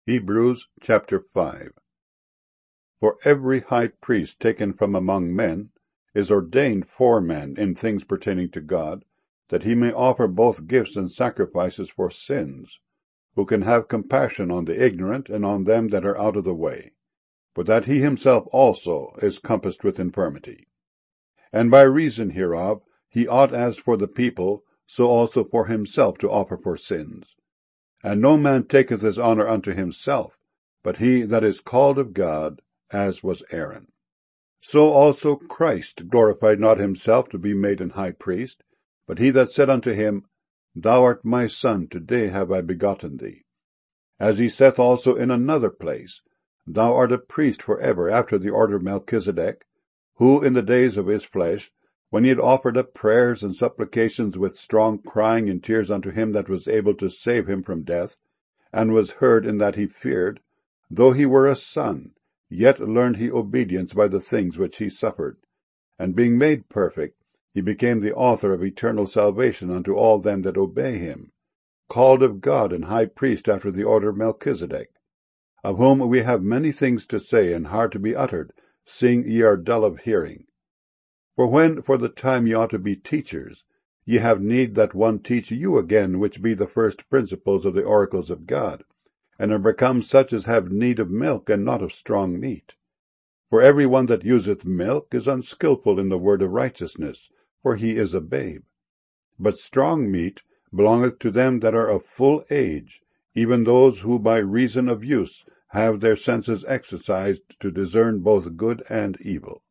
Hebrews chapter 5. For every high priest taken from among men is ordained for men in things pertaining to God, that he may offer both gifts and sacrifices for sins, who can have compassion on the ignorant and on them that are out of the way, for that he himself also is compassed with infirmity. And by reason hereof he ought as for the people, so also for himself to offer for sins. And no man taketh his honour unto himself, but he that is called of God, as was Aaron. So also Christ glorified not himself to be made an high priest, but he that said unto him, Thou art my Son, today have I begotten thee. As he saith also in another place, Thou art a priest for ever after the order of Melchizedek, who in the days of his flesh, when he had offered up prayers and supplications with strong crying and tears unto him that was able to save him from death, and was heard in that he feared, though he were a son, yet learned he obedience by the things which he suffered. And being made perfect, he became the author of eternal salvation unto all them that obey him, called of God and high priest after the order of Melchizedek, of whom we have many things to say and hard to be uttered, seeing ye are dull of hearing. For when for the time ye ought to be teachers, ye have need that one teach you again which be the first principles of the oracles of God, and are become such as have need of milk and not of strong meat. For every one that useth milk is unskilful in the word of righteousness, for he is a babe. But strong meat belongeth to them that are of full age, even those who by reason of use have their senses exercised to discern both good and evil.